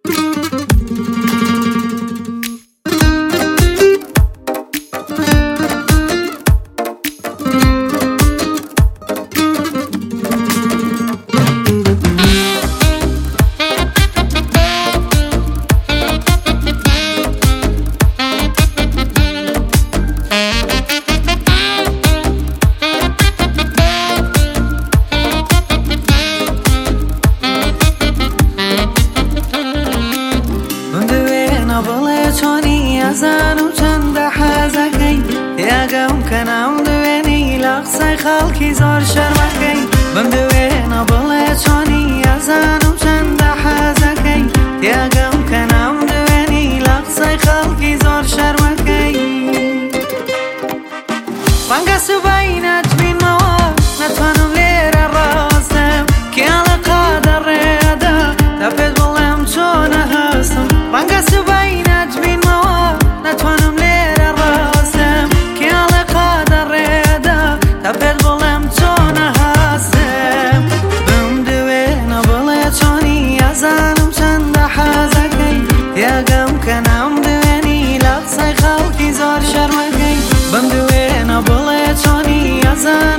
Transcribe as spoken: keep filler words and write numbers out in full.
زانم چند حزکی یاگم کنم دوینی لحظه خالکی زار شرمکی بم دوینا بله چانی زانم چند حزکی یاگم کنم دوینی لحظه خالکی زار شرمکی وانگا سباینت بین ما نتوانم لیر راستم که علاقه در ریاده تپید بلم چون هستم وانگا سباینت بین ما نتوانم لیر راستم که علاقه در ریاده تپید بلم چون هستم بم دوینا بله چونی زانم چند حزکی یاگم کنم دوینی لحظه خالکی زار شرمکی بم دوینا بله چونی زانم